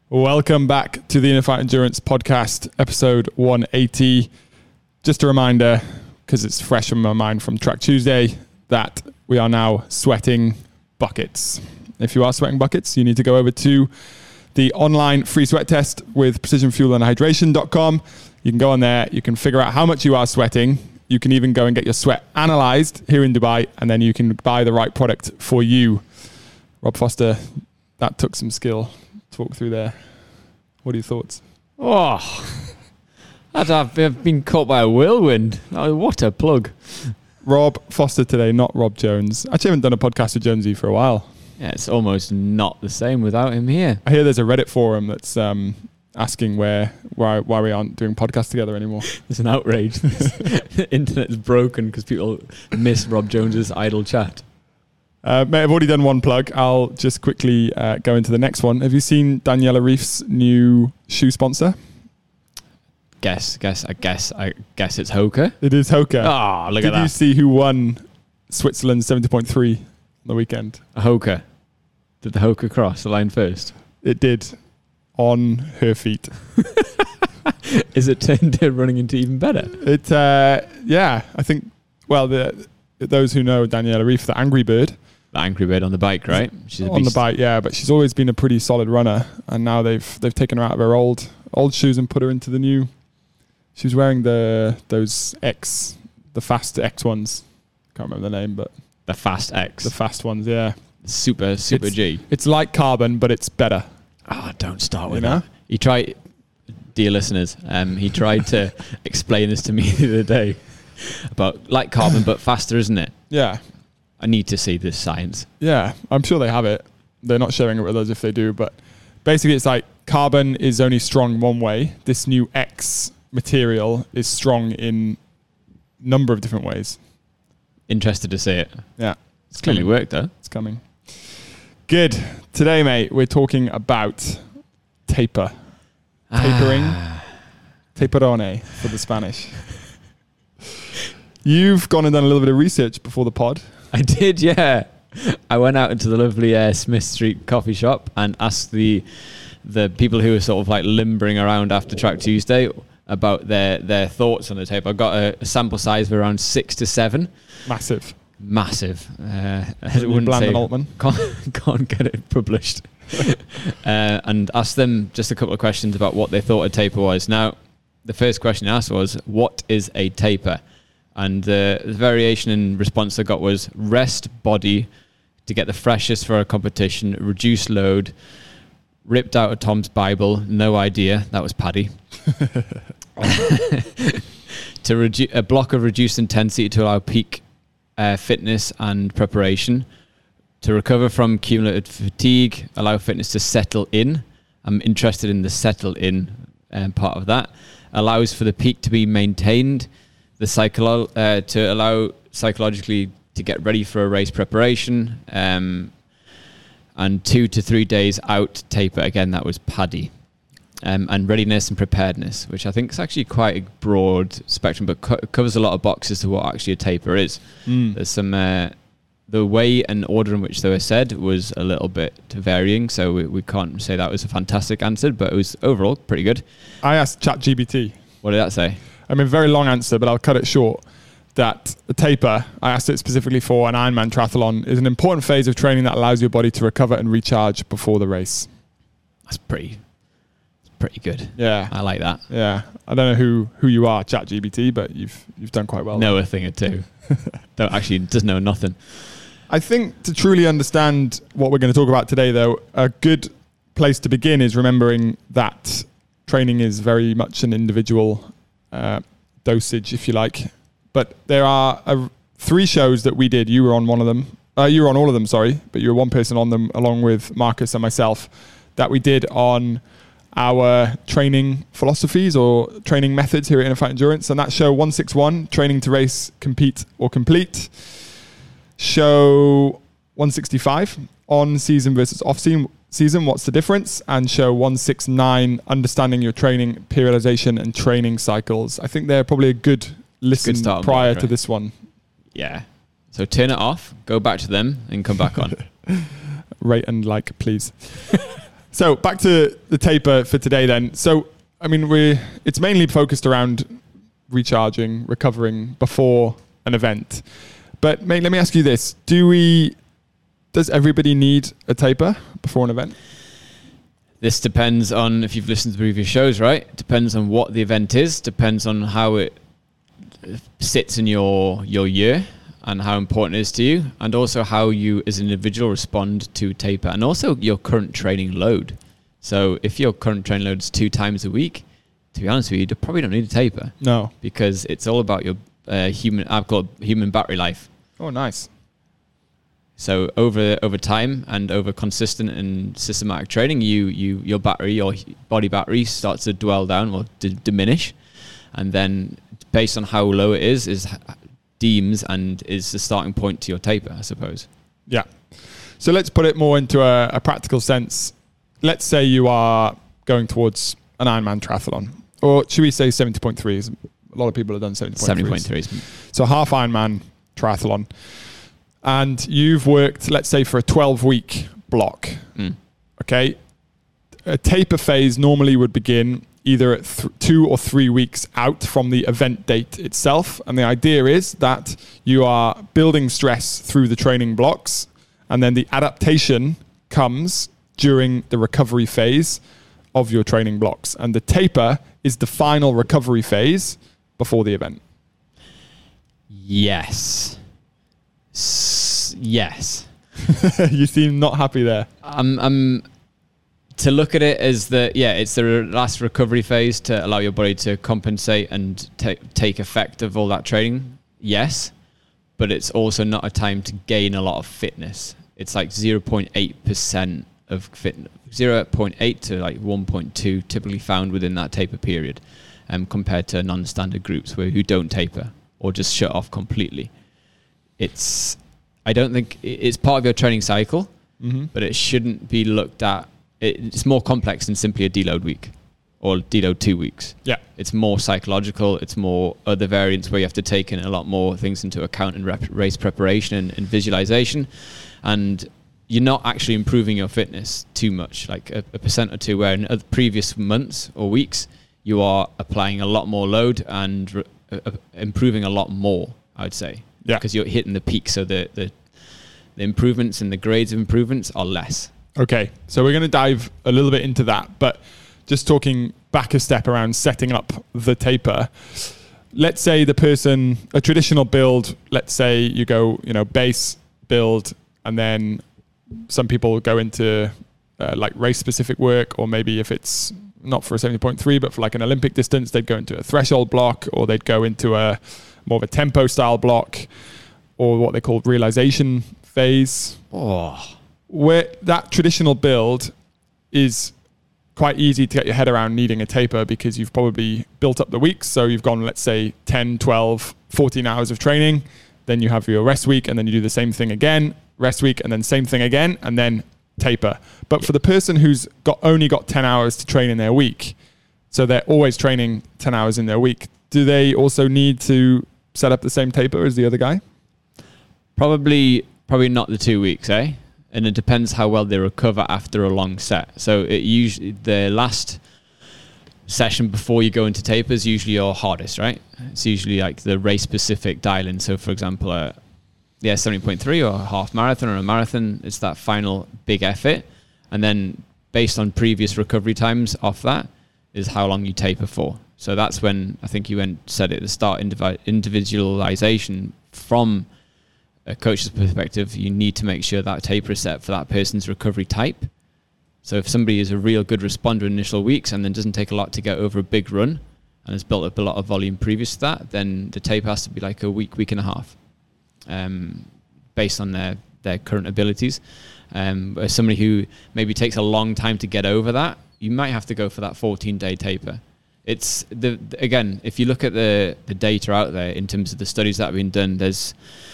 Welcome back to the Inner Fight Endurance podcast, episode 180. Just a reminder, because it's fresh in my mind from Track Tuesday, that we are now sweating buckets. If you are sweating buckets, you need to go over to the online free sweat test with precisionfuelandhydration.com. You can go on there, you can figure out how much you are sweating. You can even go and get your sweat analyzed here in Dubai, and then you can buy the right product for you. Rob Foster, that took some skill to walk through there. What are your thoughts? Oh, I've been caught by a whirlwind. Oh, what a plug. Rob Foster today, not Rob Jones. Actually, I haven't done a podcast with Jonesy for a while. Yeah, it's almost not the same without him here. I hear there's a Reddit forum that's asking why we aren't doing podcasts together anymore. There's an outrage. The internet's broken because people miss Rob Jones's idle chat. Mate, I've already done one plug. I'll just quickly go into the next one. Have you seen Daniela Rief's new shoe sponsor? I guess it's Hoka. It is Hoka. Oh, look at that. Did you see who won Switzerland 70.3 on the weekend? A Hoka. Did the Hoka cross the line first? It did, on her feet. Is it turned to running into even better? Yeah, I think, well, those who know Daniela Rief, the Angry Bird. The Angry Bird on the bike, right? She's on the bike, yeah, but she's always been a pretty solid runner, and now they've taken her out of her old shoes and put her into the new. She was wearing the Fast X ones. Can't remember the name, but the Fast X, the fast ones, yeah. Super G. It's like carbon, but it's better. Oh, don't start with that. He tried, dear listeners, he tried to explain this to me the other day about like carbon, but faster, isn't it? Yeah. I need to see this science. Yeah, I'm sure they have it. They're not sharing it with us if they do, but basically it's like carbon is only strong one way. This new X material is strong in a number of different ways. Interested to see it. Yeah. It's clearly worked, though. It's coming. Good. Today, mate, we're talking about taper. Tapering. Taperone for the Spanish. You've gone and done a little bit of research before the pod. I did, yeah. I went out into the lovely Smith Street coffee shop and asked the people who were sort of like limbering around after Track Tuesday about their thoughts on the tape. I got a sample size of around 6 to 7. Massive. I wouldn't say Altman. Can't get it published. And asked them just a couple of questions about what they thought a taper was. Now, the first question I asked was, what is a taper? And the variation in response I got was rest body to get the freshest for a competition, reduce load, ripped out of Tom's Bible, no idea, that was Paddy. To a block of reduced intensity to allow peak fitness and preparation, to recover from cumulative fatigue, allow fitness to settle in. I'm interested in the settle in part of that. Allows for the peak to be maintained, to allow psychologically to get ready for a race preparation, and 2 to 3 days out taper. Again, that was Paddy. And readiness and preparedness, which I think is actually quite a broad spectrum, but covers a lot of boxes to what actually a taper is. There's some the way and order in which they were said was a little bit varying, so we can't say that was a fantastic answer, but it was overall pretty good. I asked ChatGPT. What did that say? I mean, very long answer, but I'll cut it short. That a taper, I asked it specifically for an Ironman triathlon, is an important phase of training that allows your body to recover and recharge before the race. That's pretty good. Yeah, I like that. Yeah, I don't know who you are, ChatGPT, but you've done quite well. Know a thing or two. Doesn't know nothing. I think to truly understand what we're going to talk about today, though, a good place to begin is remembering that training is very much an individual dosage, if you like. But there are 3 shows that we did. You were on one of them. You were on all of them, sorry, but you were one person on them along with Marcus and myself that we did on our training philosophies or training methods here at Inner Fight Endurance. And that show 161, Training to Race, Compete or Complete. Show 165, On Season versus Off Season, What's the Difference? And show 169, Understanding Your Training, Periodization and Training Cycles. I think they're probably a good listen prior to this one. Yeah. So turn it off, go back to them and come back on. Rate and like, please. So back to the taper for today then. So, I mean, it's mainly focused around recharging, recovering before an event. But mate, let me ask you this. Does everybody need a taper before an event? This depends on if you've listened to previous shows, right? It depends on what the event is, depends on how it sits in your year and how important it is to you, and also how you as an individual respond to taper, and also your current training load. So if your current training load is 2 times a week, to be honest with you, you probably don't need a taper. No. Because it's all about your human battery life. Oh, nice. So over time and over consistent and systematic training, your body battery starts to dwell down or diminish, and then based on how low it is deems and is the starting point to your taper, I suppose. Yeah. So let's put it more into a practical sense. Let's say you are going towards an Ironman triathlon, or should we say 70.3? A lot of people have done 70.3. So half Ironman triathlon. And you've worked, let's say, for a 12-week block. Okay. A taper phase normally would begin either at 2 or 3 weeks out from the event date itself. And the idea is that you are building stress through the training blocks, and then the adaptation comes during the recovery phase of your training blocks. And the taper is the final recovery phase before the event. Yes. Yes. You seem not happy there. To look at it as it's the last recovery phase to allow your body to compensate and take effect of all that training. Yes, but it's also not a time to gain a lot of fitness. It's like 0.8% of fitness, 0.8 to like 1.2 typically found within that taper period, compared to non-standard groups who don't taper or just shut off completely. I don't think it's part of your training cycle, but it shouldn't be looked at. It's more complex than simply a deload week or deload 2 weeks. Yeah. It's more psychological. It's more other variants where you have to take in a lot more things into account in race preparation and visualization. And you're not actually improving your fitness too much, like a percent or two, where in other previous months or weeks, you are applying a lot more load and improving a lot more, I would say. Yeah. Because you're hitting the peak. So the improvements and the grades of improvements are less. Okay, so we're going to dive a little bit into that, but just talking back a step around setting up the taper. Let's say a traditional build, let's say you go, base build, and then some people go into like race specific work, or maybe if it's not for a 70.3, but for like an Olympic distance, they'd go into a threshold block, or they'd go into a more of a tempo style block, or what they call realization phase. Where that traditional build is quite easy to get your head around needing a taper, because you've probably built up the weeks. So you've gone, let's say 10, 12, 14 hours of training. Then you have your rest week, and then you do the same thing again, rest week, and then same thing again, and then taper. But for the person who's only got 10 hours to train in their week, so they're always training 10 hours in their week, do they also need to set up the same taper as the other guy? Probably not the 2 weeks, eh? And it depends how well they recover after a long set. So the last session before you go into taper is usually your hardest, right? It's usually like the race specific dial-in. So for example, 70.3 or a half marathon or a marathon, it's that final big effort. And then based on previous recovery times off that is how long you taper for. So that's when I think you said at the start, individualization from a coach's perspective. You need to make sure that taper is set for that person's recovery type. So if somebody is a real good responder in initial weeks and then doesn't take a lot to get over a big run and has built up a lot of volume previous to that, then the taper has to be like a week and a half, based on their current abilities. As somebody who maybe takes a long time to get over that, you might have to go for that 14-day taper. It's again, if you look at the data out there in terms of the studies that have been done, there's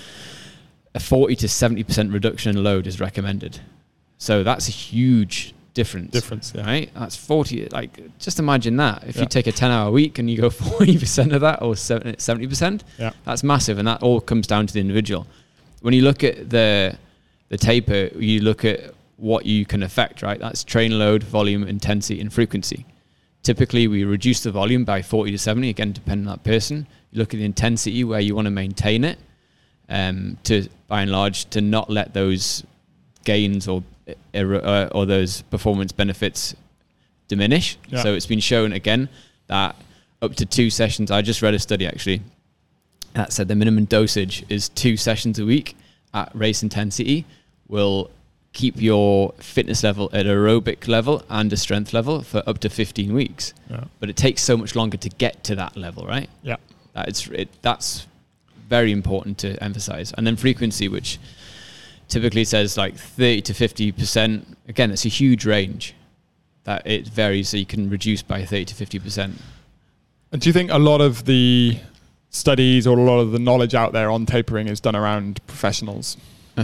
a 40 to 70% reduction in load is recommended. So that's a huge difference, yeah. Right? That's 40. Like, just imagine that. If you take a 10-hour week and you go 40% of that or 70%, that's massive. And that all comes down to the individual. When you look at the taper, you look at what you can affect, right? That's train load, volume, intensity, and frequency. Typically, we reduce the volume by 40 to 70, again, depending on that person. You look at the intensity where you want to maintain it, to, by and large, to not let those gains or those performance benefits diminish. Yeah. So it's been shown, again, that up to 2 sessions, I just read a study, actually, that said the minimum dosage is 2 sessions a week at race intensity will keep your fitness level at aerobic level and a strength level for up to 15 weeks. Yeah. But it takes so much longer to get to that level, right? Yeah. That's very important to emphasize. And then frequency, which typically says like 30 to 50%. Again, it's a huge range that it varies, so you can reduce by 30 to 50%. And do you think a lot of the studies or a lot of the knowledge out there on tapering is done around professionals?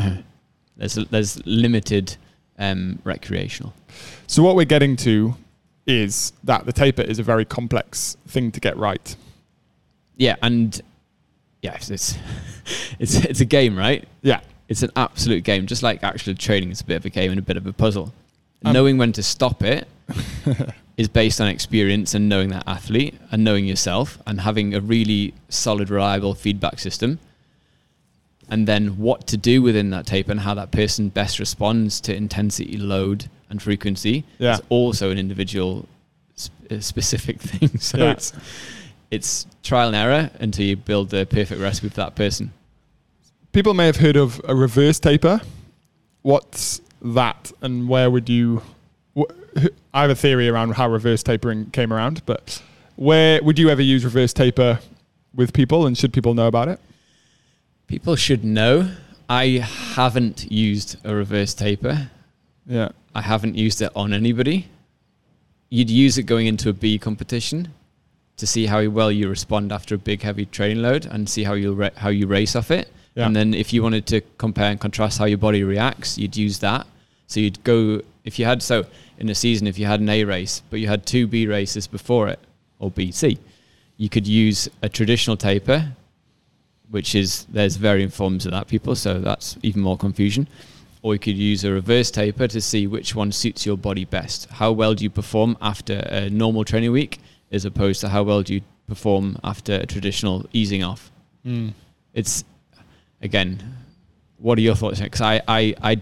There's limited recreational. So what we're getting to is that the taper is a very complex thing to get right. Yeah, and it's a game, right? Yeah. It's an absolute game. Just like actual training is a bit of a game and a bit of a puzzle. Knowing when to stop it is based on experience and knowing that athlete and knowing yourself and having a really solid, reliable feedback system. And then what to do within that taper and how that person best responds to intensity, load, and frequency is also an individual specific thing. So it's trial and error until you build the perfect recipe for that person. People may have heard of a reverse taper. What's that, and where would you... I have a theory around how reverse tapering came around, but where would you ever use reverse taper with people, and should people know about it? People should know. I haven't used a reverse taper. Yeah. I haven't used it on anybody. You'd use it going into a B competition to see how well you respond after a big, heavy training load and see how you race off it. Yeah. And then if you wanted to compare and contrast how your body reacts, you'd use that. So you'd go, in a season, if you had an A race, but you had 2 B races before it, or B, C, you could use a traditional taper, there's varying forms of that, people, so that's even more confusion. Or you could use a reverse taper to see which one suits your body best. How well do you perform after a normal training week as opposed to how well do you perform after a traditional easing off? It's, again, what are your thoughts? Because I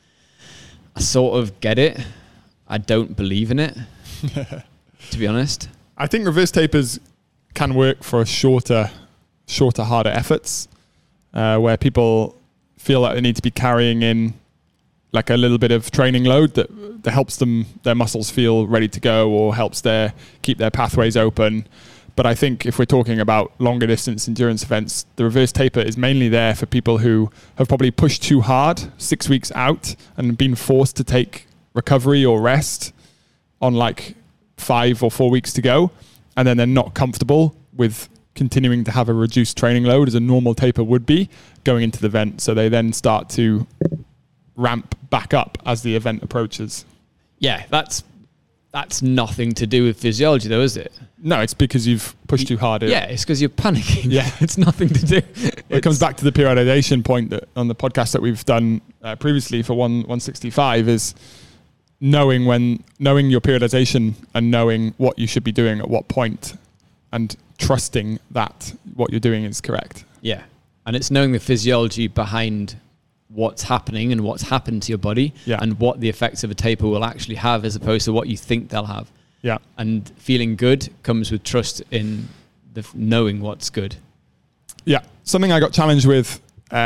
sort of get it. I don't believe in it, to be honest. I think reverse tapers can work for shorter, harder efforts, where people feel like they need to be carrying in like a little bit of training load that helps their muscles feel ready to go or helps keep their pathways open. But I think if we're talking about longer distance endurance events, the reverse taper is mainly there for people who have probably pushed too hard 6 weeks out and been forced to take recovery or rest on like 5 or 4 weeks to go. And then they're not comfortable with continuing to have a reduced training load as a normal taper would be going into the event. So they then start to ramp back up as the event approaches. Yeah, that's nothing to do with physiology though, is it? No, it's because you've pushed too hard. Yeah, it's because you're panicking. Yeah. It's nothing to do. It comes back to the periodization point that on the podcast that we've done previously for 165 is knowing your periodization and knowing what you should be doing at what point and trusting that what you're doing is correct. Yeah. And it's knowing the physiology behind what's happening and what's happened to your body and what the effects of a taper will actually have as opposed to what you think they'll have. Yeah. And feeling good comes with trust in knowing what's good. Yeah. Something I got challenged with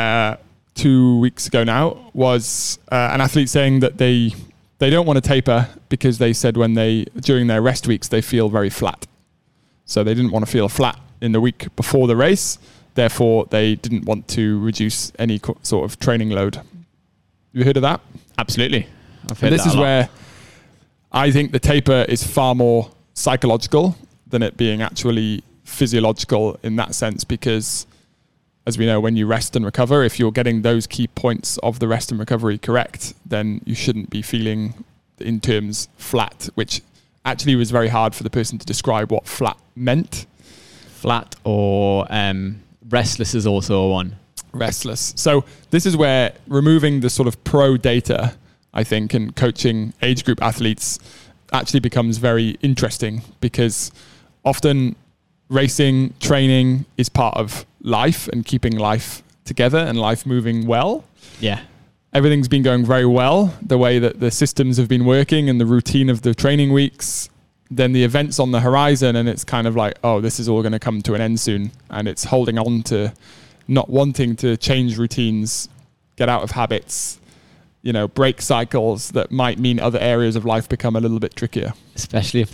2 weeks ago now was an athlete saying that they don't want to taper because they said during their rest weeks, they feel very flat. So they didn't want to feel flat in the week before the race. Therefore, they didn't want to reduce any sort of training load. You heard of that? Absolutely. I've heard this is where I think the taper is far more psychological than it being actually physiological in that sense, because as we know, when you rest and recover, if you're getting those key points of the rest and recovery correct, then you shouldn't be feeling in terms flat, which actually was very hard for the person to describe what flat meant. Flat or restless is also a one. Restless. So this is where removing the sort of pro data I think, and coaching age group athletes actually becomes very interesting, because often racing, training is part of life and keeping life together and life moving well. Yeah. Everything's been going very well, the way that the systems have been working and the routine of the training weeks. Then the event's on the horizon, and it's kind of like, oh, this is all going to come to an end soon. And it's holding on to not wanting to change routines, get out of habits, break cycles that might mean other areas of life become a little bit trickier. Especially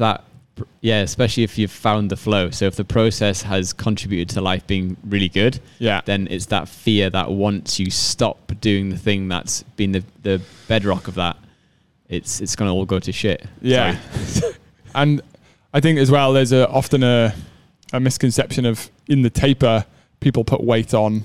if you've found the flow. So if the process has contributed to life being really good, then it's that fear that once you stop doing the thing that's been the bedrock of that, it's going to all go to shit. Yeah. And I think as well, there's often a misconception of, in the taper, people put weight on.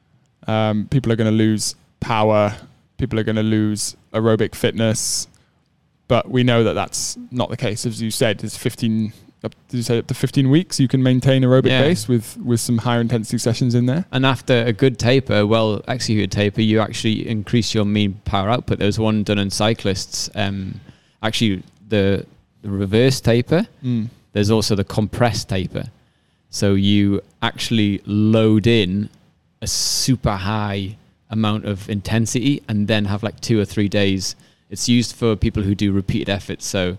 People are going to lose power. People are going to lose aerobic fitness. But we know that that's not the case. As you said, it's up to 15 weeks you can maintain aerobic base with some higher intensity sessions in there. And after a good taper, executed taper, you actually increase your mean power output. There was one done on cyclists. Actually, the reverse taper. There's also the compressed taper. So you actually load in a super high amount of intensity and then have like 2 or 3 days. It's used for people who do repeated efforts. So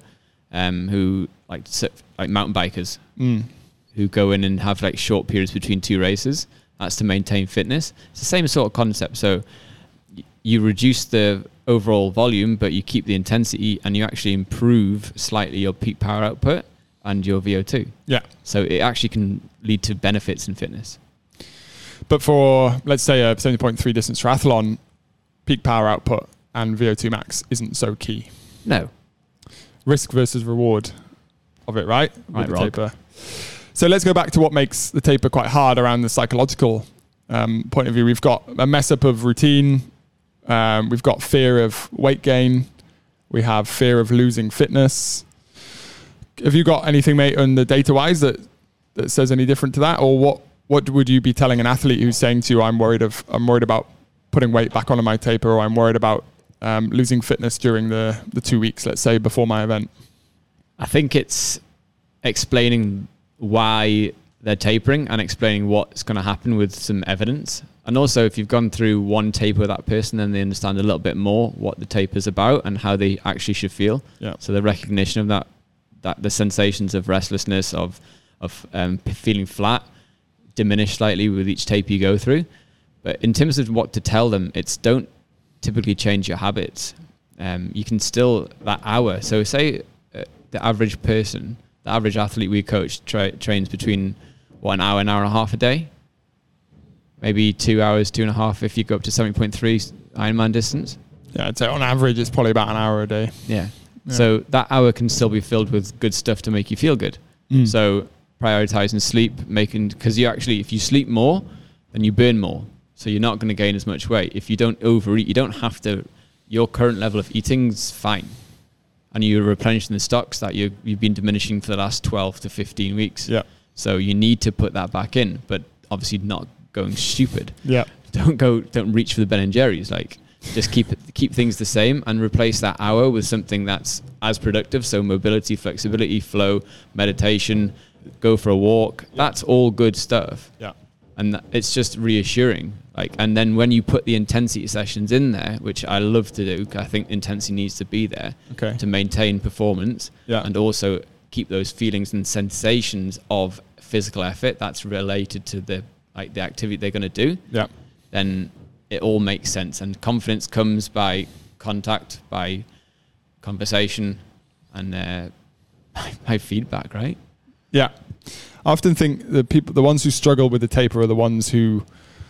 who like mountain bikers who go in and have like short periods between 2 races. That's to maintain fitness. It's the same sort of concept. So you reduce the overall volume, but you keep the intensity, and you actually improve slightly your peak power output and your VO2. Yeah. So it actually can lead to benefits in fitness. But for, let's say, a 70.3 distance triathlon, peak power output and VO2 max isn't so key. No. Risk versus reward of it, right? Right, with the taper. So let's go back to what makes the taper quite hard around the psychological point of view. We've got a mess up of routine. We've got fear of weight gain. We have fear of losing fitness. Have you got anything, mate, on the data-wise that says any different to that? Or what would you be telling an athlete who's saying to you, I'm worried about putting weight back onto my taper, or I'm worried about losing fitness during the 2 weeks, let's say, before my event? I think it's explaining why they're tapering and explaining what's going to happen with some evidence. And also, if you've gone through one taper with that person, then they understand a little bit more what the taper's about and how they actually should feel. Yeah. So the recognition of that the sensations of restlessness, of feeling flat, diminish slightly with each taper you go through. But in terms of what to tell them, it's don't typically change your habits. You can still, that hour. So say the average person, the average athlete we coach trains between an hour and a half a day. Maybe 2 hours, 2.5 if you go up to 70.3 Ironman distance. Yeah, I'd say on average it's probably about an hour a day. Yeah. So that hour can still be filled with good stuff to make you feel good. So prioritizing sleep, because you actually, if you sleep more, then you burn more. So you're not going to gain as much weight. If you don't overeat, you don't have to, your current level of eating's fine. And you're replenishing the stocks that you've been diminishing for the last 12 to 15 weeks. Yeah. So you need to put that back in, but obviously not going stupid. Yeah. Don't reach for the Ben and Jerry's. Like, just keep things the same and replace that hour with something that's as productive. So mobility, flexibility, flow, meditation, go for a walk. That's all good stuff. Yeah. And it's just reassuring. And then when you put the intensity sessions in there, which I love to do, I think intensity needs to be there to maintain performance and also keep those feelings and sensations of physical effort that's related to the activity they're going to do. Yeah. Then it all makes sense. And confidence comes by contact, by conversation, and by feedback, right? Yeah. I often think the ones who struggle with the taper are the ones who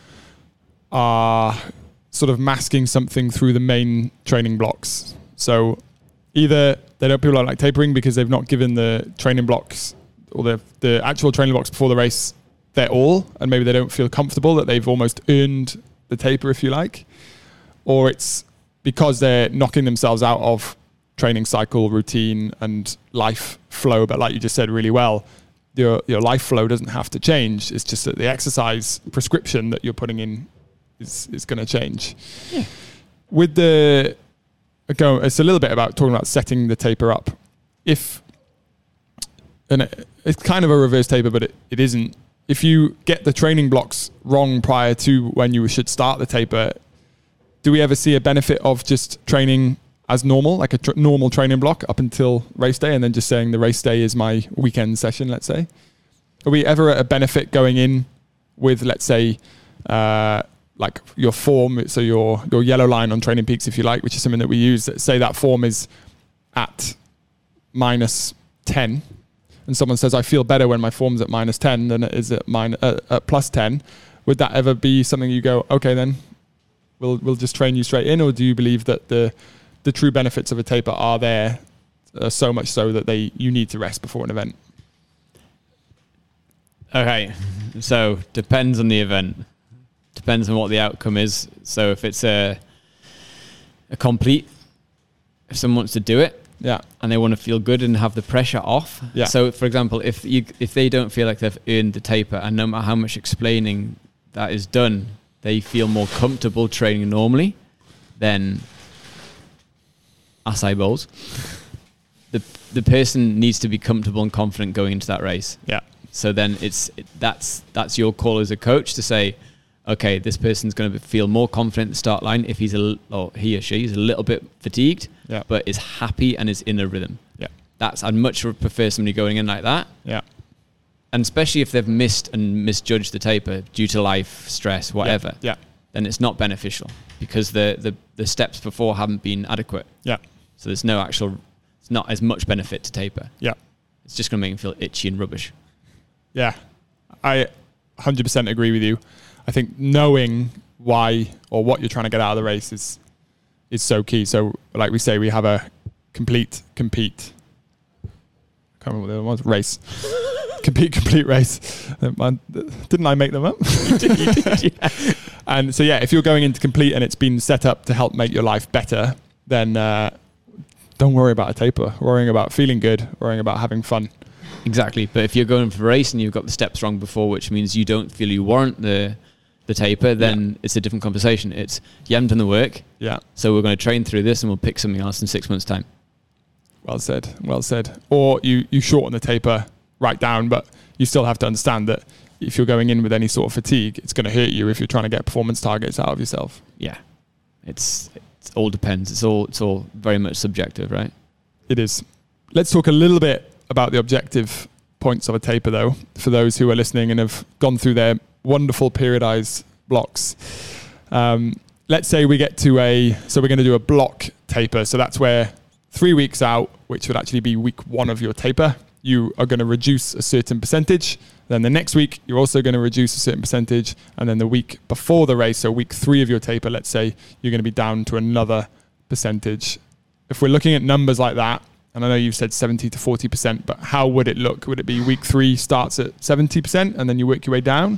are sort of masking something through the main training blocks. So either people don't like tapering because they've not given the training blocks or the actual training blocks before the race their all, and maybe they don't feel comfortable that they've almost earned the taper, if you like, or it's because they're knocking themselves out of training cycle, routine, and life flow. But like you just said really well, your life flow doesn't have to change. It's just that the exercise prescription that you're putting in is going to change. Yeah. With the it's a little bit about talking about setting the taper up. It's kind of a reverse taper, but it isn't. If you get the training blocks wrong prior to when you should start the taper, do we ever see a benefit of just training as normal, like a normal training block up until race day, and then just saying the race day is my weekend session, let's say? Are we ever at a benefit going in with, let's say, like your form, so your yellow line on Training Peaks, if you like, which is something that we use, say that form is at -10, and someone says, I feel better when my form's at -10 than it is at +10, would that ever be something you go, okay, then we'll just train you straight in? Or do you believe that the true benefits of a taper are there so much so that you need to rest before an event? Okay, so depends on the event. Depends on what the outcome is. So if it's a complete, if someone wants to do it, yeah, and they want to feel good and have the pressure off. Yeah. So for example, if they don't feel like they've earned the taper, and no matter how much explaining that is done, they feel more comfortable training normally, then acai bowls. The person needs to be comfortable and confident going into that race. Yeah. So then that's your call as a coach to say, okay, this person's going to feel more confident at the start line if he or she is a little bit fatigued, yeah, but is happy and is in a rhythm. Yeah. I'd much prefer somebody going in like that. Yeah. And especially if they've missed and misjudged the taper due to life, stress, whatever. Yeah. Then it's not beneficial because the steps before haven't been adequate. Yeah. So it's not as much benefit to taper. Yeah. It's just going to make them feel itchy and rubbish. Yeah. I 100% agree with you. I think knowing why or what you're trying to get out of the race is so key. So like we say, we have a compete. I can't remember what the other one was. Race. Complete race. Didn't I make them up? You did, yeah. And so, yeah, if you're going into complete and it's been set up to help make your life better, then don't worry about a taper. Worrying about feeling good, worrying about having fun. Exactly. But if you're going for a race and you've got the steps wrong before, which means you don't feel you warrant the taper, then it's a different conversation. It's, you haven't done the work. Yeah. So we're going to train through this and we'll pick something else in 6 months' time. Well said. Well said. Or you shorten the taper right down, but you still have to understand that if you're going in with any sort of fatigue, it's going to hurt you if you're trying to get performance targets out of yourself. Yeah. It all depends. It's all very much subjective, right? It is. Let's talk a little bit about the objective points of a taper, though, for those who are listening and have gone through their wonderful periodized blocks. Let's say we get to so we're going to do a block taper. So that's where 3 weeks out, which would actually be week 1 of your taper, you are going to reduce a certain percentage. Then the next week, you're also going to reduce a certain percentage. And then the week before the race, so week 3 of your taper, let's say you're going to be down to another percentage. If we're looking at numbers like that, and I know you've said 70 to 40%, but how would it look? Would it be week 3 starts at 70% and then you work your way down?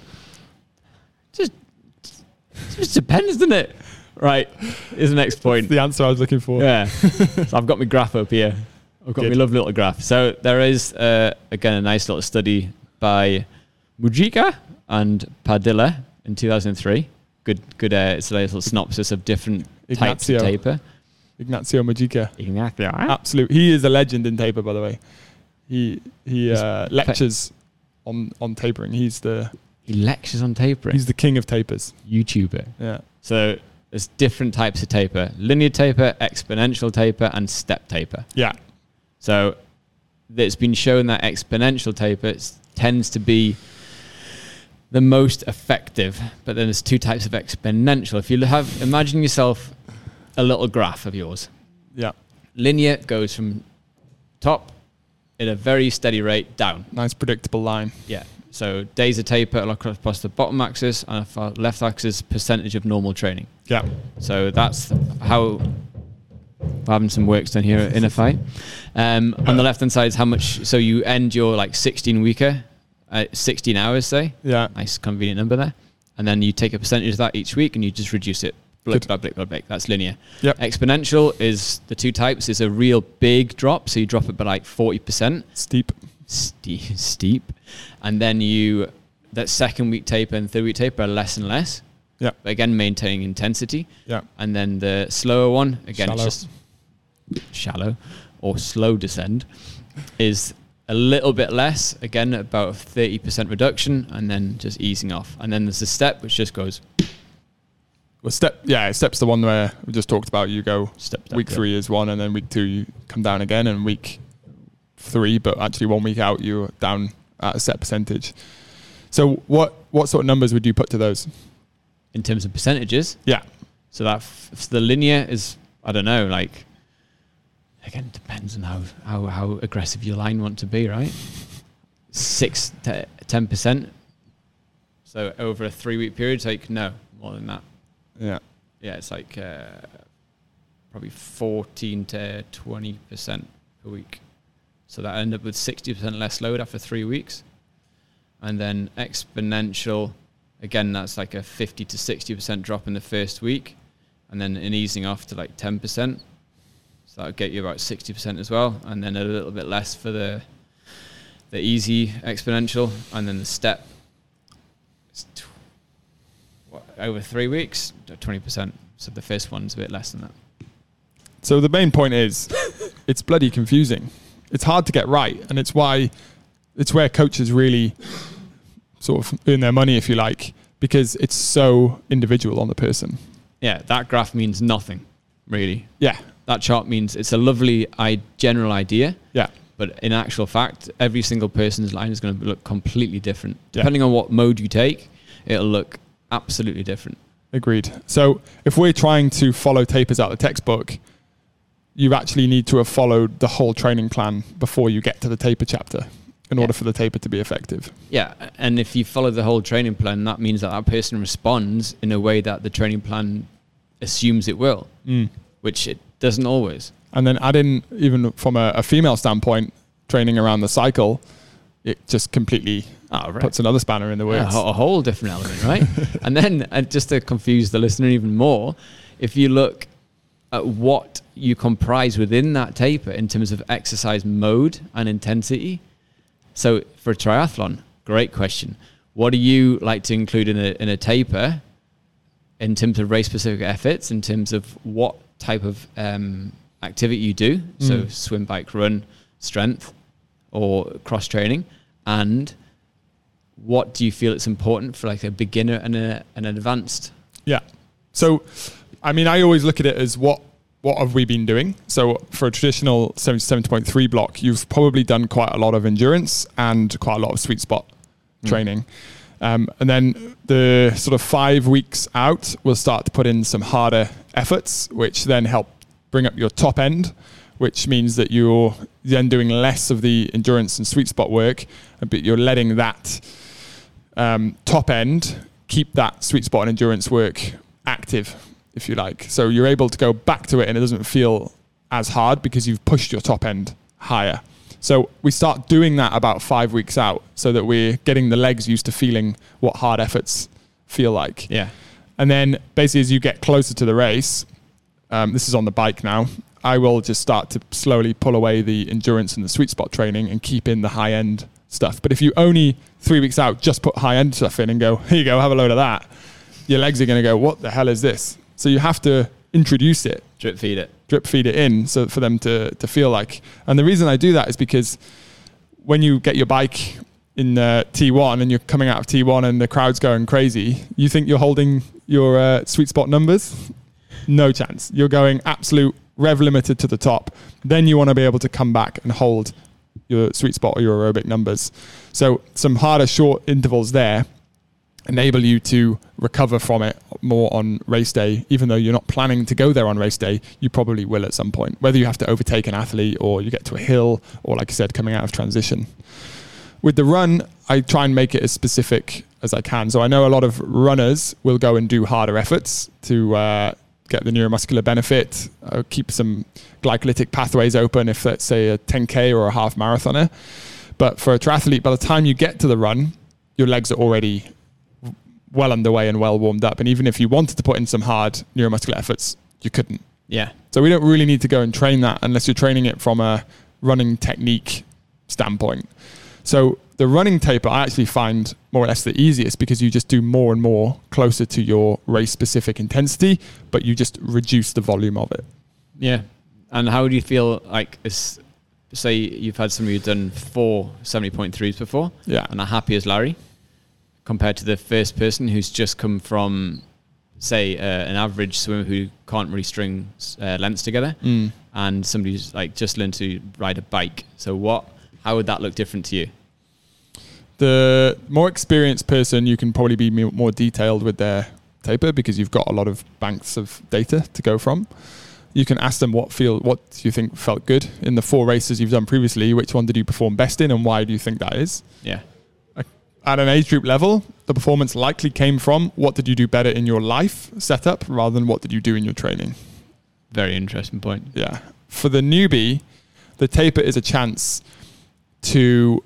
Just depends, doesn't it? Right, is the next point. That's the answer I was looking for. Yeah. So I've got my graph up here. I've got my lovely little graph. So there is, again, a nice little study by Mujica and Padilla in 2003. Good. It's a little synopsis of different types of taper. Ignacio Mujica. Ignacio. Absolute. He is a legend in taper, by the way. He lectures on tapering. He lectures on tapering. He's the king of tapers. YouTuber. Yeah. So there's different types of taper: linear taper, exponential taper, and step taper. Yeah. So it's been shown that exponential taper tends to be the most effective, but then there's 2 types of exponential. If you imagine yourself a little graph of yours. Yeah. Linear goes from top at a very steady rate down. Nice predictable line. Yeah. So days of taper across the bottom axis, and for left axis, percentage of normal training. Yeah. So that's how we're having some works done here in a fight. On the left hand side is how much. So you end your 16 weeker, 16 hours, say. Yeah. Nice convenient number there. And then you take a percentage of that each week and you just reduce it. Blick. That's linear. Yep. Exponential is the 2 types. Is a real big drop. So you drop it by 40%. Steep. And then that second week taper and third week taper are less and less. Yeah. Again, maintaining intensity. Yeah. And then the slower one, again, Shallow. it's just shallow or slow descend, is a little bit less, again, about a 30% reduction, and then just easing off. And then there's a step which just goes. Well, step's the one where we just talked about. You go Step, week 3 is 1, and then week 2 you come down again, and week 3, but actually 1 week out you're down at a set percentage. So what sort of numbers would you put to those? In terms of percentages? Yeah. So that the linear is, I don't know, like, again, depends on how aggressive your line want to be, right? 6 to 10%. So over a 3-week period, it's like, no, more than that. Yeah. Yeah, it's like probably 14 to 20% per week. So that end up with 60% less load after 3 weeks. And then exponential, again, that's like a 50 to 60% drop in the first week. And then an easing off to like 10%. So that'll get you about 60% as well. And then a little bit less for the easy exponential. And then the step, over 3 weeks, 20%. So the first one's a bit less than that. So the main point is, it's bloody confusing. It's hard to get right, and it's where coaches really sort of earn their money, if you like, because it's so individual on the person. Yeah, that graph means nothing, really. Yeah. That chart means it's a lovely general idea. Yeah. But in actual fact, every single person's line is going to look completely different. Depending on what mode you take, it'll look absolutely different. Agreed. So if we're trying to follow tapers out of the textbook, you actually need to have followed the whole training plan before you get to the taper chapter in order for the taper to be effective. Yeah, and if you follow the whole training plan, that means that person responds in a way that the training plan assumes it will, which it doesn't always. And then add in, even from a female standpoint, training around the cycle, it just completely puts another spanner in the works. A whole different element, right? And then, just to confuse the listener even more, if you look at what you comprise within that taper in terms of exercise mode and intensity. So for a triathlon, great question. What do you like to include in a taper in terms of race-specific efforts, in terms of what type of activity you do? So swim, bike, run, strength, or cross-training. And what do you feel it's important for like a beginner and an advanced? Yeah. So, I mean, I always look at it as what have we been doing? So for a traditional 70.3 block, you've probably done quite a lot of endurance and quite a lot of sweet spot training. And then the sort of 5 weeks out, we'll start to put in some harder efforts, which then help bring up your top end, which means that you're then doing less of the endurance and sweet spot work, but you're letting that top end keep that sweet spot and endurance work active, if you like. So you're able to go back to it and it doesn't feel as hard because you've pushed your top end higher. So we start doing that about 5 weeks out so that we're getting the legs used to feeling what hard efforts feel like. Yeah. And then basically as you get closer to the race, this is on the bike now, I will just start to slowly pull away the endurance and the sweet spot training and keep in the high end stuff. But if you only 3 weeks out just put high end stuff in and go, here you go, have a load of that, your legs are going to go, what the hell is this? So you have to introduce it. Drip feed it in so for them to feel like. And the reason I do that is because when you get your bike in T1 and you're coming out of T1 and the crowd's going crazy, you think you're holding your sweet spot numbers? No chance. You're going absolute rev limited to the top. Then you want to be able to come back and hold your sweet spot or your aerobic numbers. So some harder short intervals there enable you to recover from it more on race day. Even though you're not planning to go there on race day, you probably will at some point, whether you have to overtake an athlete or you get to a hill or, like I said, coming out of transition. With the run, I try and make it as specific as I can. So I know a lot of runners will go and do harder efforts to get the neuromuscular benefit, keep some glycolytic pathways open if, let's say, a 10K or a half marathoner. But for a triathlete, by the time you get to the run, your legs are already well underway and well warmed up. And even if you wanted to put in some hard neuromuscular efforts, you couldn't. Yeah. So we don't really need to go and train that unless you're training it from a running technique standpoint. So the running taper I actually find more or less the easiest because you just do more and more closer to your race specific intensity, but you just reduce the volume of it. Yeah. And how do you feel like, say you've had somebody who's done 4 70.3s before and are happy as Larry, compared to the first person who's just come from, say, an average swimmer who can't really string lengths together, and somebody who's like just learned to ride a bike. So how would that look different to you? The more experienced person, you can probably be more detailed with their taper because you've got a lot of banks of data to go from. You can ask them what do you think felt good in the 4 races you've done previously. Which one did you perform best in, and why do you think that is? Yeah. At an age group level, the performance likely came from what did you do better in your life setup rather than what did you do in your training. Very interesting point. Yeah. For the newbie, the taper is a chance to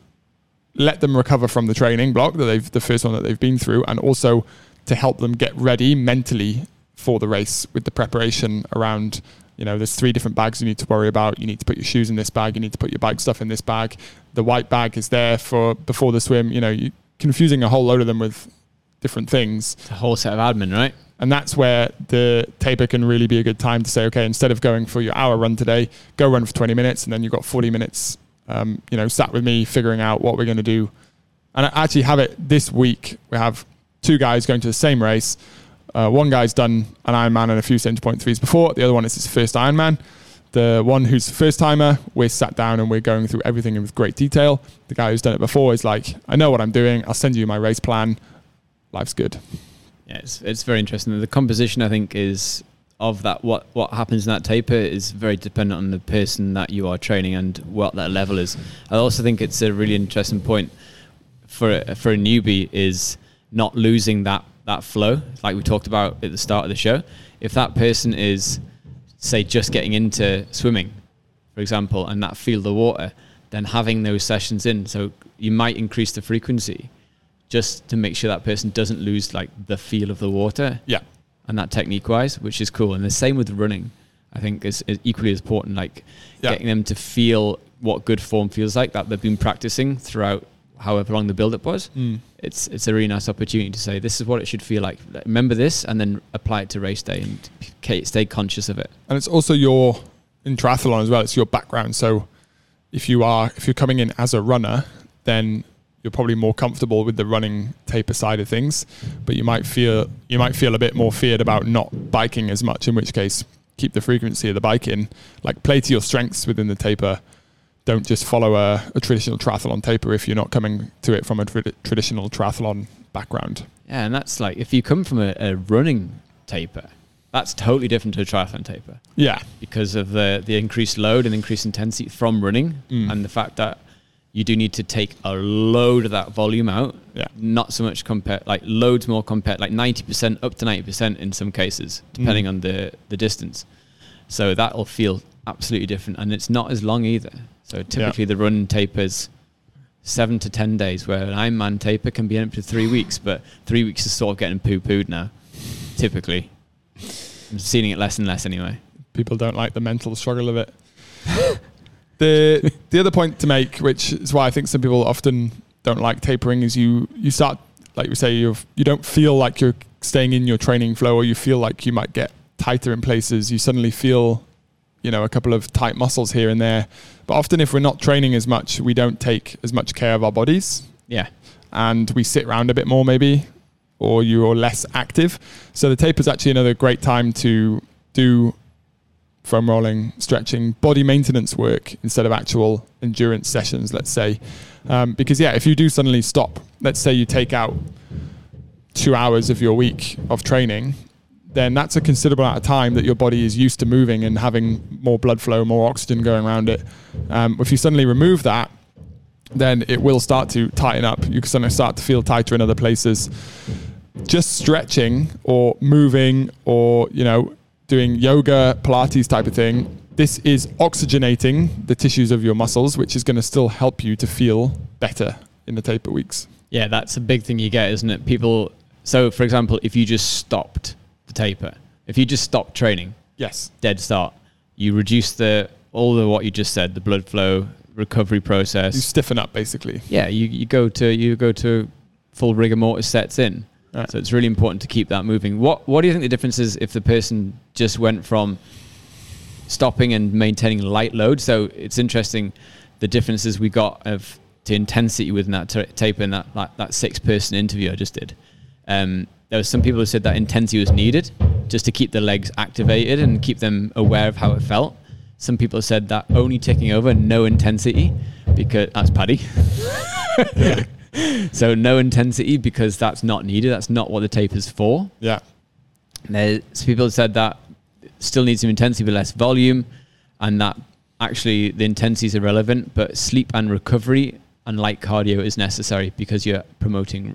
let them recover from the training block the first one that they've been through, and also to help them get ready mentally for the race with the preparation around, there's 3 different bags you need to worry about. You need to put your shoes in this bag. You need to put your bike stuff in this bag. The white bag is there for before the swim. You're confusing a whole load of them with different things. It's a whole set of admin, right? And that's where the taper can really be a good time to say, okay, instead of going for your hour run today, go run for 20 minutes. And then you've got 40 minutes, sat with me figuring out what we're going to do. And I actually have it this week. We have 2 guys going to the same race. One guy's done an Ironman and a few 70.3s before. The other one is his first Ironman. The one who's the first timer, we're sat down and we're going through everything with great detail. The guy who's done it before is like, I know what I'm doing. I'll send you my race plan. Life's good. Yeah, it's very interesting. The composition, I think, is of that. What happens in that taper is very dependent on the person that you are training and what that level is. I also think it's a really interesting point for a newbie is not losing that flow, like we talked about at the start of the show. If that person is, say, just getting into swimming, for example, and that feel the water, then having those sessions in, so you might increase the frequency just to make sure that person doesn't lose like the feel of the water. Yeah. And that technique wise, which is cool. And the same with running, I think is equally as important, like getting them to feel what good form feels like, that they've been practicing throughout however long the build-up was. It's a really nice opportunity to say, this is what it should feel like. Remember this, and then apply it to race day and stay conscious of it. And it's also in triathlon as well, it's your background. So if you're coming in as a runner, then you're probably more comfortable with the running taper side of things, but you might feel a bit more feared about not biking as much, in which case keep the frequency of the bike in, like play to your strengths within the taper. Don't just follow a traditional triathlon taper if you're not coming to it from a traditional triathlon background. Yeah, and that's like, if you come from a running taper, that's totally different to a triathlon taper. Yeah. Because of the increased load and increased intensity from running, and the fact that you do need to take a load of that volume out. Yeah. Not so much loads more compared, like 90%, up to 90% in some cases, depending on the distance. So that'll feel absolutely different, and it's not as long either. So typically the run tapers 7 to 10 days, where an Ironman taper can be up to 3 weeks, but 3 weeks is sort of getting poo-pooed now, typically. I'm seeing it less and less anyway. People don't like the mental struggle of it. The other point to make, which is why I think some people often don't like tapering, is you start, like we say, you don't feel like you're staying in your training flow, or you feel like you might get tighter in places. You suddenly feel, a couple of tight muscles here and there. But often if we're not training as much, we don't take as much care of our bodies. Yeah. And we sit around a bit more maybe, or you're less active. So the taper is actually another great time to do foam rolling, stretching, body maintenance work instead of actual endurance sessions, let's say. Because if you do suddenly stop, let's say you take out 2 hours of your week of training, then that's a considerable amount of time that your body is used to moving and having more blood flow, more oxygen going around it. If you suddenly remove that, then it will start to tighten up. You can suddenly start to feel tighter in other places. Just stretching or moving or, doing yoga, Pilates type of thing, this is oxygenating the tissues of your muscles, which is going to still help you to feel better in the taper weeks. Yeah, that's a big thing you get, isn't it? People. So, for example, if you just stopped the taper, if you just stopped training, yes, dead start, you reduce what you just said, the blood flow, recovery process. You stiffen up, basically. Yeah, you go to full rigor mortis sets in. Right. So it's really important to keep that moving. What do you think the difference is if the person just went from stopping and maintaining light load. So it's interesting the differences we got of to intensity within that taper in that 6-person interview I just did. There were some people who said that intensity was needed just to keep the legs activated and keep them aware of how it felt. Some people said that only ticking over, no intensity, because that's Paddy. So no intensity because that's not needed. That's not what the taper's for. Yeah. There's people who said that still needs some intensity but less volume, and that actually the intensity is irrelevant, but sleep and recovery and light cardio is necessary because you're promoting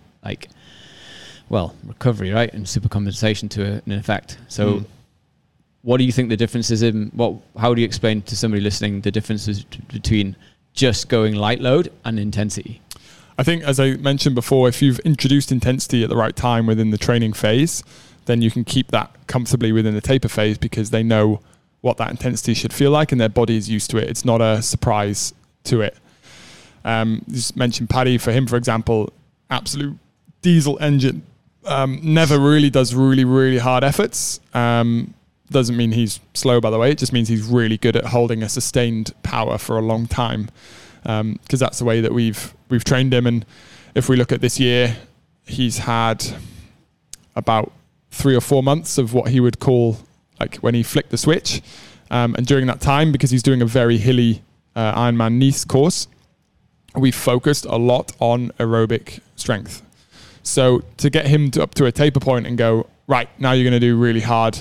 recovery, right? And supercompensation to an effect. So what do you think the difference is in how do you explain to somebody listening the differences between just going light load and intensity? I think, as I mentioned before, if you've introduced intensity at the right time within the training phase, then you can keep that comfortably within the taper phase because they know what that intensity should feel like and their body is used to it. It's not a surprise to it. You just mentioned Paddy. For him, for example, absolute diesel engine. Never really does really, really hard efforts. Doesn't mean he's slow, by the way. It just means he's really good at holding a sustained power for a long time, because that's the way that we've trained him. And if we look at this year, he's had about 3 or 4 months of what he would call like when he flicked the switch. And during that time, because he's doing a very hilly Ironman Nice course, we focused a lot on aerobic strength. So to get him up to a taper point and go, right, now you're going to do really hard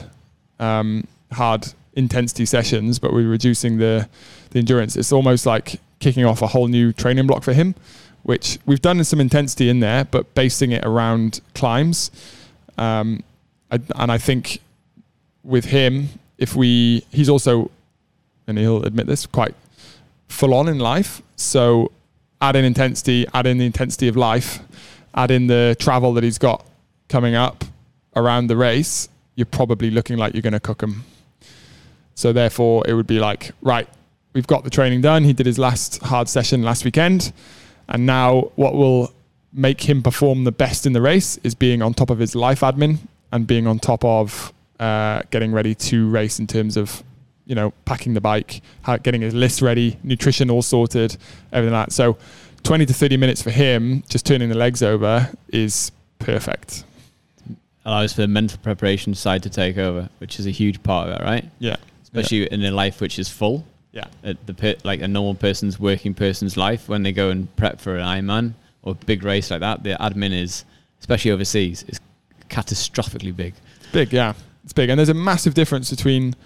intensity sessions, but we're reducing the endurance. It's almost like kicking off a whole new training block for him, which we've done some intensity in there, but basing it around climbs. And I think with him, he's also, and he'll admit this, quite full on in life. So add in intensity, add in the intensity of life, add in the travel that he's got coming up around the race, you're probably looking like you're going to cook him. So therefore, it would be like, right, we've got the training done. He did his last hard session last weekend. And now what will make him perform the best in the race is being on top of his life admin and being on top of getting ready to race in terms of, packing the bike, getting his list ready, nutrition all sorted, everything like that. So 20 to 30 minutes for him, just turning the legs over, is perfect. Allows for the mental preparation side to take over, which is a huge part of it, right? Yeah. Especially in a life which is full. Yeah. Like a normal working person's life, when they go and prep for an Ironman or a big race like that, the admin is, especially overseas, is catastrophically big. Big, yeah. It's big. And there's a massive difference between,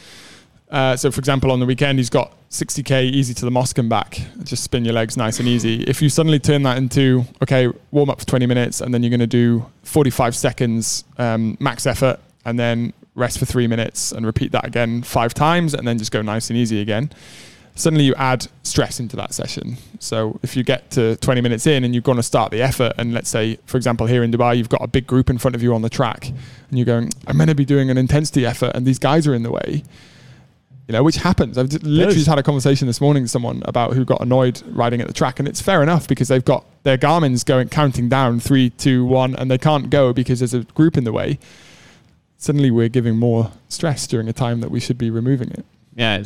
so for example, on the weekend, he's got 60K easy to the mosque and back. Just spin your legs nice and easy. If you suddenly turn that into, okay, warm up for 20 minutes, and then you're going to do 45 seconds max effort, and then rest for 3 minutes and repeat that again 5 times, and then just go nice and easy again. Suddenly you add stress into that session. So if you get to 20 minutes in and you're going to start the effort, and let's say, for example, here in Dubai, you've got a big group in front of you on the track, and you're going, I'm meant to be doing an intensity effort, and these guys are in the way. Which happens. I've literally just had a conversation this morning with someone about who got annoyed riding at the track, and it's fair enough because they've got their Garmin's counting down 3, 2, 1, and they can't go because there's a group in the way. Suddenly we're giving more stress during a time that we should be removing it. Yeah,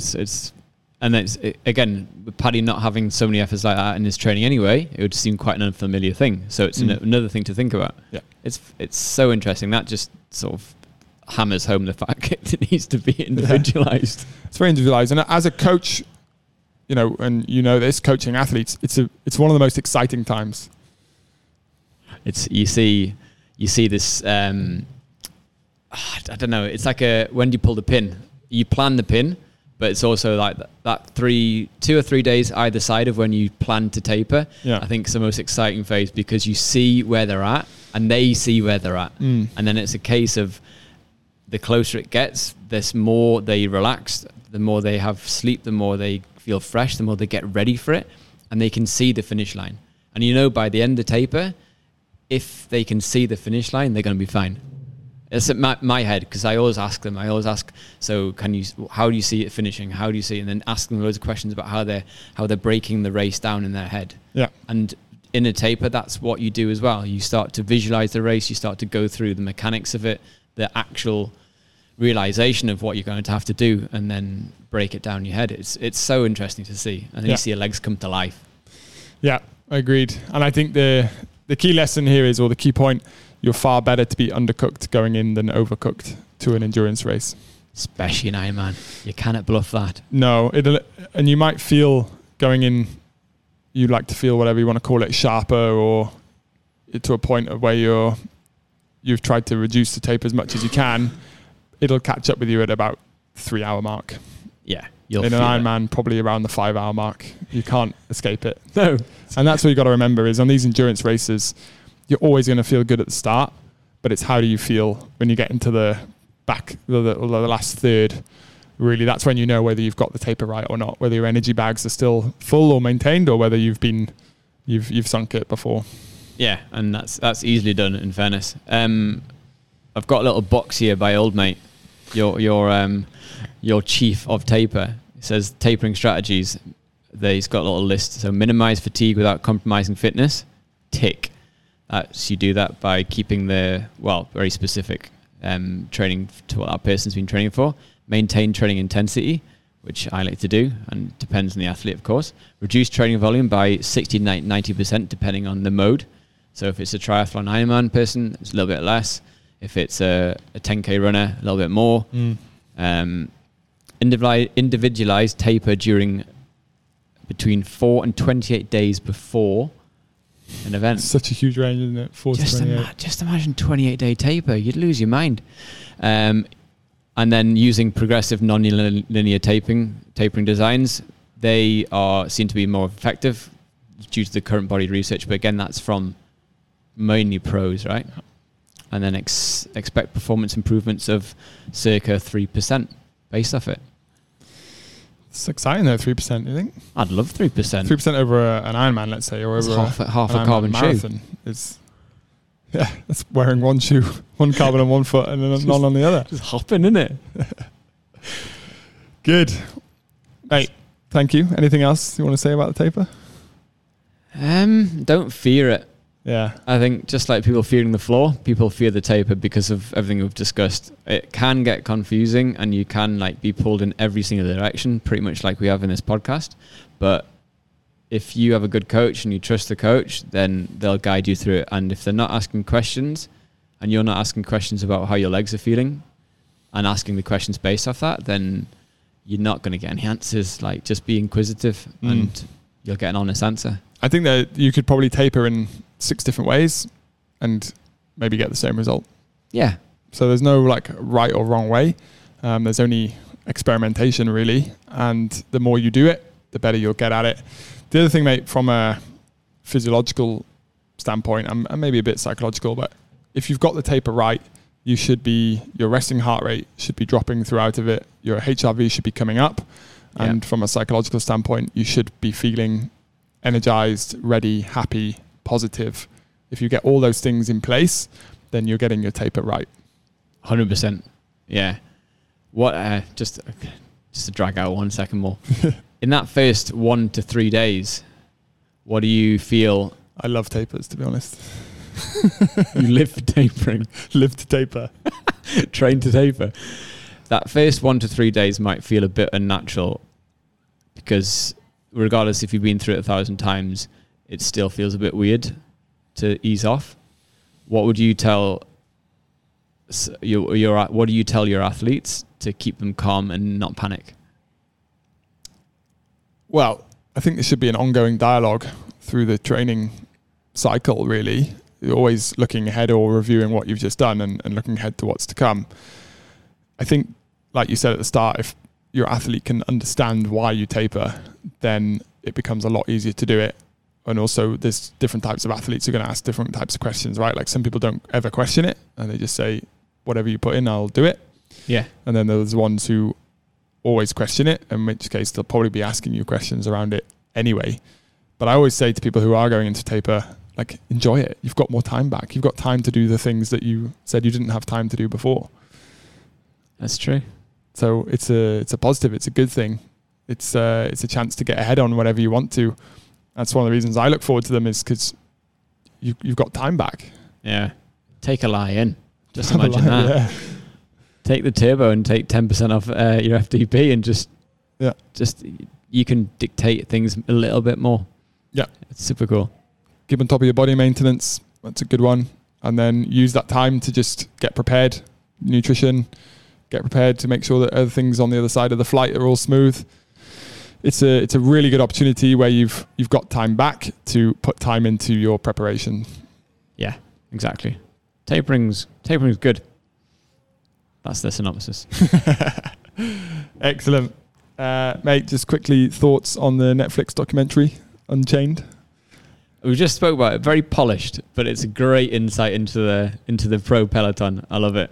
again, with Paddy not having so many efforts like that in his training anyway, it would seem quite an unfamiliar thing. So it's another thing to think about. Yeah, it's so interesting. That just sort of hammers home the fact that it needs to be individualized. Yeah. It's very individualized. And as a coach, and this, coaching athletes, it's one of the most exciting times. You see this, I don't know, it's like when you pull the pin, you plan the pin, but it's also like that 2 or 3 days either side of when you plan to taper. Yeah. I think it's the most exciting phase because you see where they're at and they see where they're at. And then it's a case of the closer it gets, the more they relax, the more they have sleep, the more they feel fresh, the more they get ready for it, and they can see the finish line. And by the end of taper, if they can see the finish line, they're going to be fine. It's at my head, because I always ask them, so how do you see it finishing? How do you see it? And then ask them loads of questions about how they're breaking the race down in their head. Yeah. And in a taper, that's what you do as well. You start to visualize the race, you start to go through the mechanics of it, the actual realization of what you're going to have to do, and then break it down in your head. It's so interesting to see, and then you see your legs come to life. Yeah, agreed. And I think the key lesson here is, or the key point, you're far better to be undercooked going in than overcooked to an endurance race. Especially in Ironman. You cannot bluff that. No, and you might feel going in, you like to feel whatever you want to call it, sharper, or to a point of where you've tried to reduce the tape as much as you can. It'll catch up with you at about 3 hour mark. Yeah. In an Ironman, probably around the 5 hour mark. You can't escape it. No. And that's what you got to remember is on these endurance races, you're always going to feel good at the start, but it's how do you feel when you get into the back, the last third. Really, that's when you know whether you've got the taper right or not, whether your energy bags are still full or maintained, or whether you've sunk it before. Yeah, and that's easily done, in fairness. I've got a little box here by Old Mate, your chief of taper. It says tapering strategies. He's got a little list. So minimize fatigue without compromising fitness. Tick. You do that by keeping very specific training to what that person's been training for. Maintain training intensity, which I like to do, and depends on the athlete, of course. Reduce training volume by 60-90% depending on the mode. So if it's a triathlon Ironman person, it's a little bit less. If it's a 10K runner, a little bit more. Individualized taper during between 4 and 28 days before an event. It's such a huge range, isn't it? 4 to 28. Just imagine 28-day taper. You'd lose your mind. And then using progressive non-linear tapering designs, they are seen to be more effective due to the current body research. But again, that's from mainly pros, right? And then expect performance improvements of circa 3% based off it. It's exciting though, 3%, you think? I'd love 3%. 3% over an Ironman, let's say, or over half a carbon marathon shoe. That's wearing one shoe, one carbon on one foot and then none on the other. Just hopping, isn't it? Good. Mate, thank you. Anything else you want to say about the taper? Don't fear it. Yeah. I think just like people fearing the floor, people fear the taper because of everything we've discussed. It can get confusing and you can be pulled in every single direction, pretty much like we have in this podcast. But if you have a good coach and you trust the coach, then they'll guide you through it. And if they're not asking questions and you're not asking questions about how your legs are feeling and asking the questions based off that, then you're not going to get any answers. Just be inquisitive and you'll get an honest answer. I think that you could probably taper in 6 different ways and maybe get the same result. Yeah. So there's no right or wrong way. There's only experimentation really. And the more you do it, the better you'll get at it. The other thing, mate, from a physiological standpoint and maybe a bit psychological, but if you've got the taper right, your resting heart rate should be dropping throughout of it. Your HRV should be coming up. And from a psychological standpoint, you should be feeling energized, ready, happy, positive. If you get all those things in place, then you're getting your taper right. 100%. Yeah. What? Just to drag out 1 second more. In that first 1 to 3 days, what do you feel? I love tapers, to be honest. You live for tapering. Live to taper. Train to taper. That first 1 to 3 days might feel a bit unnatural because regardless if you've been through it 1,000 times, it still feels a bit weird to ease off. What would you tell your athletes to keep them calm and not panic? Well, I think there should be an ongoing dialogue through the training cycle, really. You're always looking ahead or reviewing what you've just done and looking ahead to what's to come. I think, like you said at the start, if your athlete can understand why you taper, then it becomes a lot easier to do it. And also there's different types of athletes who are going to ask different types of questions, right? Like some people don't ever question it and they just say, whatever you put in, I'll do it. Yeah. And then there's ones who always question it, in which case they'll probably be asking you questions around it anyway. But I always say to people who are going into taper, enjoy it. You've got more time back. You've got time to do the things that you said you didn't have time to do before. That's true. So it's a positive. It's a good thing. It's a chance to get ahead on whatever you want to. That's one of the reasons I look forward to them is because you've got time back. Yeah. Take a lie in. Just imagine that. Yeah. Take the turbo and take 10% off your FTP, and just you can dictate things a little bit more. Yeah, it's super cool. Keep on top of your body maintenance. That's a good one. And then use that time to just get prepared. Nutrition, get prepared to make sure that other things on the other side of the flight are all smooth. It's a really good opportunity where you've got time back to put time into your preparation. Yeah, exactly. Tapering's good. That's the synopsis. Excellent. Mate, just quickly, thoughts on the Netflix documentary, Unchained? We just spoke about it. Very polished, but it's a great insight into the pro peloton. I love it.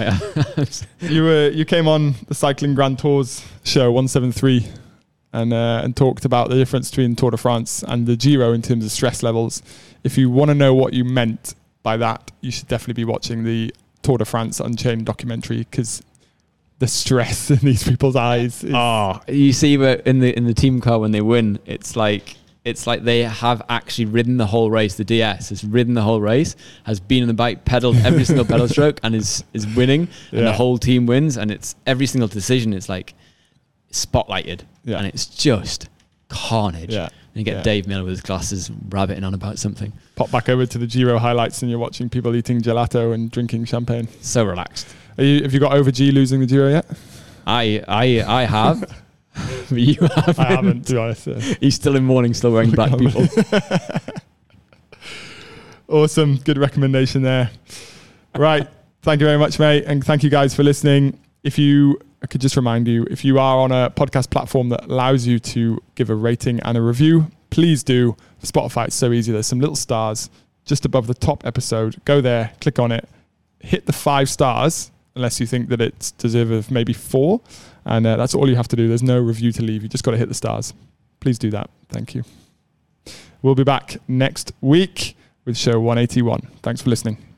You came on the Cycling Grand Tours show 173 and talked about the difference between Tour de France and the Giro in terms of stress levels. If you want to know what you meant by that, you should definitely be watching the Tour de France Unchained documentary, because the stress in these people's eyes. You see, in the team car when they win, it's like they have actually ridden the whole race. The DS has ridden the whole race, has been on the bike, pedaled every single pedal stroke, and is winning. And the whole team wins, and it's every single decision is like spotlighted, and it's just carnage. Yeah. And you get Dave Miller with his glasses rabbiting on about something. Pop back over to the Giro highlights and you're watching people eating gelato and drinking champagne. So relaxed. Have you got over G losing the Giro yet? I have. But you haven't. I haven't, to be honest. He's still in mourning, still wearing black people. Awesome. Good recommendation there. Right. Thank you very much, mate. And thank you guys for listening. I could just remind you, if you are on a podcast platform that allows you to give a rating and a review, please do. For Spotify, it's so easy. There's some little stars just above the top episode. Go there, click on it, hit the 5 stars, unless you think that it's deserving of maybe 4. And that's all you have to do. There's no review to leave. You just got to hit the stars. Please do that. Thank you. We'll be back next week with show 181. Thanks for listening.